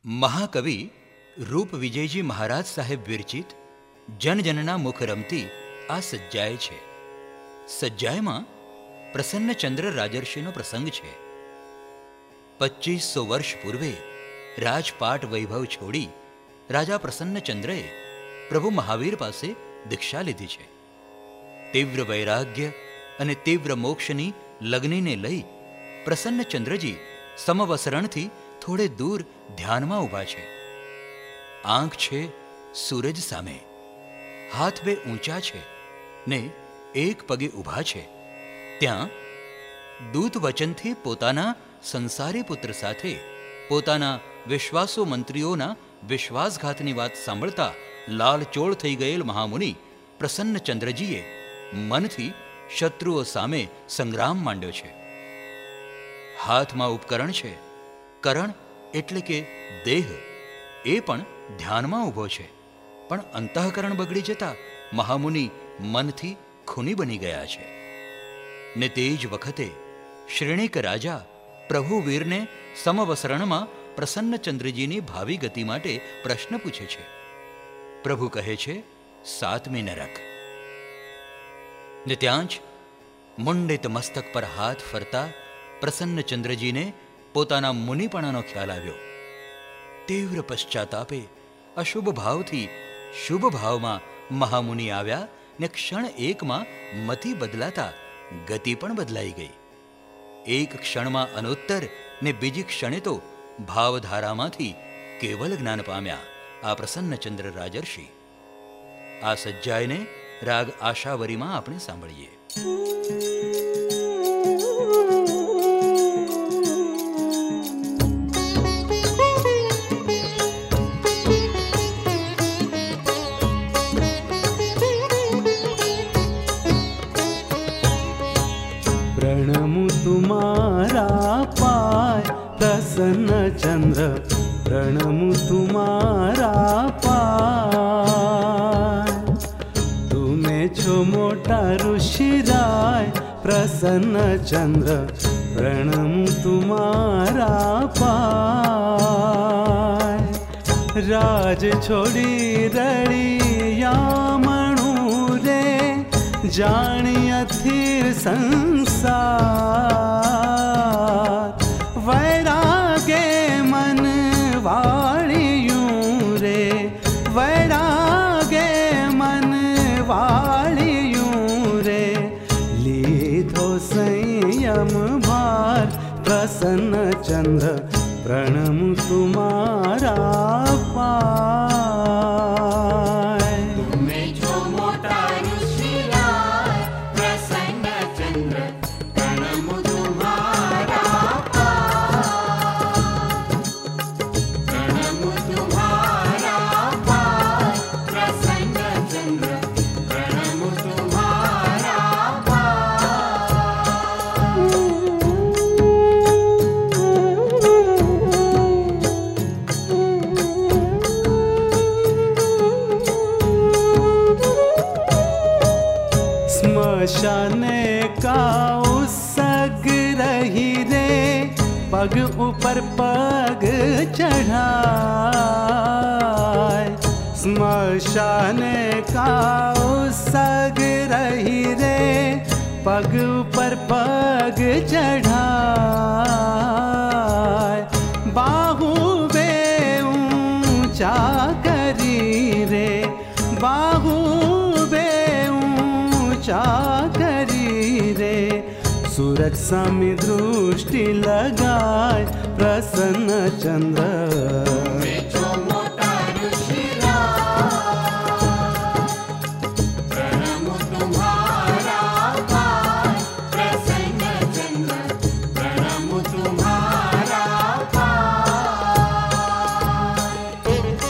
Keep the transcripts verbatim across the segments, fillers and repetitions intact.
મહાકવિ રૂપ વિજયજી મહારાજ સાહેબ વિરચિત જનજનના મુખ રમતી આ સજ્જાય છે. સજ્જાયમાં પ્રસન્નચંદ્ર રાજર્ષિનો પ્રસંગ છે. પચીસો વર્ષ પૂર્વે રાજપાટ વૈભવ છોડી રાજા પ્રસન્નચંદ્રએ પ્રભુ મહાવીર પાસે દીક્ષા લીધી છે. તીવ્ર વૈરાગ્ય અને તીવ્ર મોક્ષની લગ્નીને લઈ પ્રસન્નચંદ્રજી સમવસરણથી થોડે દૂર ધ્યાનમાં ઊભા છે. આંખ છે સૂરજ સામે, હાથ બે ઊંચા છે ને એક પગે ઊભા છે. ત્યાં દૂત વચનથી પોતાના સંસારી પુત્ર સાથે પોતાના વિશ્વાસુ મંત્રીઓના વિશ્વાસઘાતની વાત સાંભળતા લાલચોળ થઈ ગયેલ મહામુનિ પ્રસન્નચંદ્રજીએ મનથી શત્રુઓ સામે સંગ્રામ માંડ્યો છે. હાથમાં ઉપકરણ છે. કરણ એટલે કે દેહ એ પણ ધ્યાનમાં ઊભો છે. પણ અંતઃકરણ બગડી જતા મહામુનિ મનથી ખૂની બની ગયા છે. ને તે જ વખતે શ્રેણિક રાજા પ્રભુ વીરને સમવસરણમાં પ્રસન્નચંદ્રજીની ભાવિ ગતિ માટે પ્રશ્ન પૂછે છે. પ્રભુ કહે છે, સાતમી નરક. ને ત્યાં જ મુંડિત મસ્તક પર હાથ ફરતા પ્રસન્નચંદ્રજીને પોતાના મુનિપણાનો ખ્યાલ આવ્યો. તીવ્ર પશ્ચાતાપે અશુભ ભાવથી શુભ ભાવમાં મહામુનિ આવ્યા ને ક્ષણ એકમાં મતિ બદલાતા ગતિ પણ બદલાઈ ગઈ. એક ક્ષણમાં અનુત્તર ને બીજી ક્ષણે તો ભાવધારામાંથી કેવલ જ્ઞાન પામ્યા આ પ્રસન્નચંદ્ર રાજર્ષિ. આ સજ્જાયને રાગ આશાવરીમાં આપણે સાંભળીએ. प्रणमु तुम्हारा पाय प्रसन्नचंद्र, प्रणमु तुम्हारा पाय. तुम्हें छो मोटा ऋषिराय प्रसन्नचंद्र, प्रणमु तुम्हारा पाय. राज छोड़ी रड़ियामणु रे जानी अथिर संसार. वैरागे मन वाणियूं रे, वैरागे मन वाणियूं रे. लीधो संयम भार प्रसन्नचंद्र, प्रणमु तुम्हारा पाय. तुम्हें जो मोटा ऋषिराय प्रसन्नचंद्र, प्रणमु तुम्हारा पाय. प्रणमु तुम्हारा पाय प्रसन्नचंद्र, प्रणमु तुम्हारा पाय. स्मशाने का उसग रही रे, पग ऊपर पग चढ़ाए. स्मशाने का उसग रही रे, पग ऊपर पग चढ़ाए. बाहु बे ऊंचा करी रे, बाहु बे ऊंचा करी रे. सूरज सामी दृष्टि लगाए प्रसन्नचंद्र, तुम्हें जो मोटा ऋषिराय प्रणमु तुम्हारा पाय प्रसन्नचंद्र, प्रणमु तुम्हारा पाय.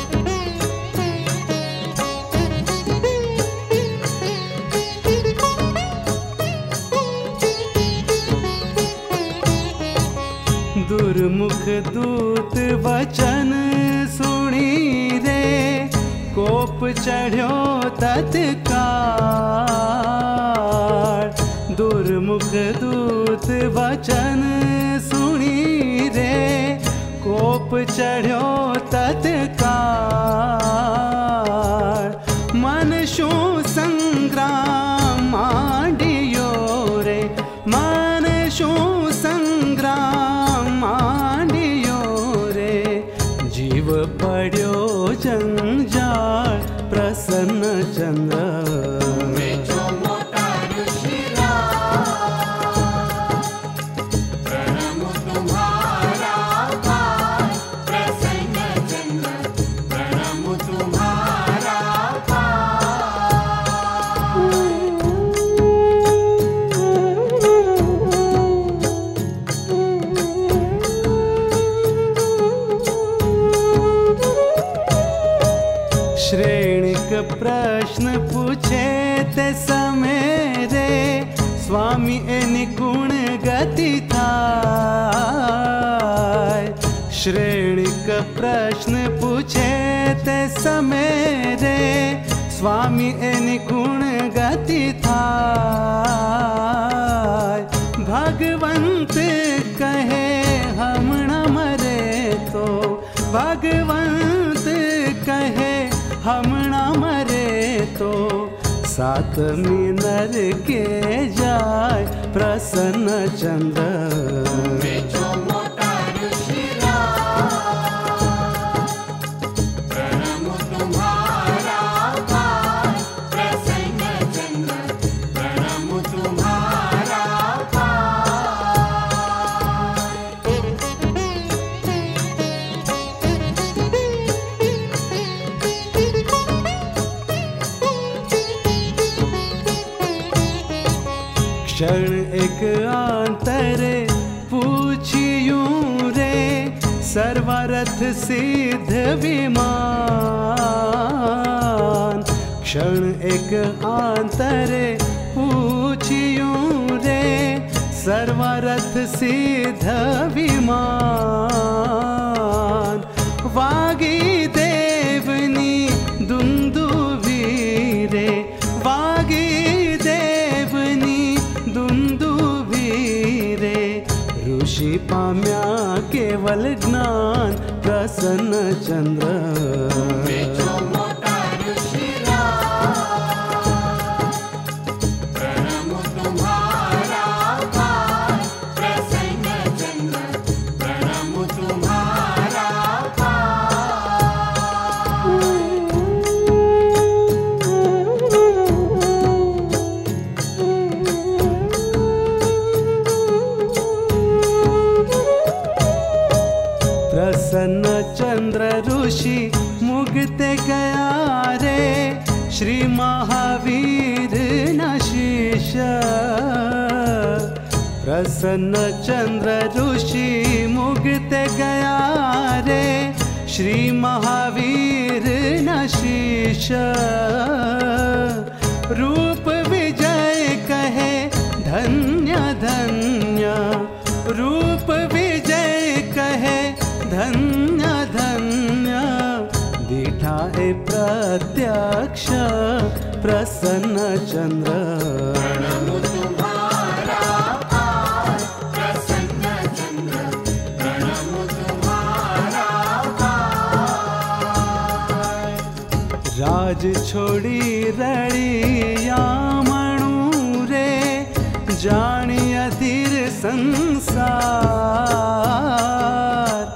दुर्मुख दूत वचन सुनी रे, कोप चढ़्यो तत्काल. दुर्मुख दूत वचन सुनी रे, कोप चढ़्यो तत्काल मन शू संग्राम मांडियो रे मन शू संग्राम मांडियो रे जीव पड्यो जंजाळ प्रसन्न चंद्र वेचो मोटा ऋषिराज प्रणमु तुम्हारा पाद प्रसन्न चंद्र प्रणमु तुम्हारा श्रेणिक प्रश्न पूछे ते समय रे स्वामी एनी गुण गति थाय श्रेणिक प्रश्न पूछे ते समय रे स्वामी एनी गुण गति थाय भगवंत कहे हमणा मरे तो भगवंत कहे हमणा मरे तो सातमी नर के जाय प्रसन्न चंद्र वेचो मोटा ऋषिराज प्रणमु तुम्हारा पाद प्रसन्न चंद्र प्रणमु तुम्हारा क्षण एक आंतरे पूछियूं रे सर्वरथ सिद्ध विमान क्षण एक आंतरे पूछियूं रे सर्वरथ सिद्ध विमान वागी देवनी दुंदुभी रे वागी देवनी दुंदुभी रे ऋषि पाम्या केवल ज्ञान प्रसन्न चंद्र वेचो मोटा ऋषिराज प्रणमु तुम्हारा पाद प्रसन्न चंद्र प्रणमु तुम्हारा प्रसन्न चंद्र ऋषि मुगते गया रे श्री महावीर न शीश प्रसन्न चंद्र ऋषि मुगते गया रे श्री महावीर न शीश रूप विजय कहे धन्य धन्य रूप विजय कहे धन्य धन्य दीठा ए प्रत्यक्ष प्रसन्न चंद्र प्रणमु तुम्हारा पाद प्रसन्न चंद्र प्रणमु तुम्हारा पाद राज छोड़ी रड़िया मणु रे जानी अधीर संसार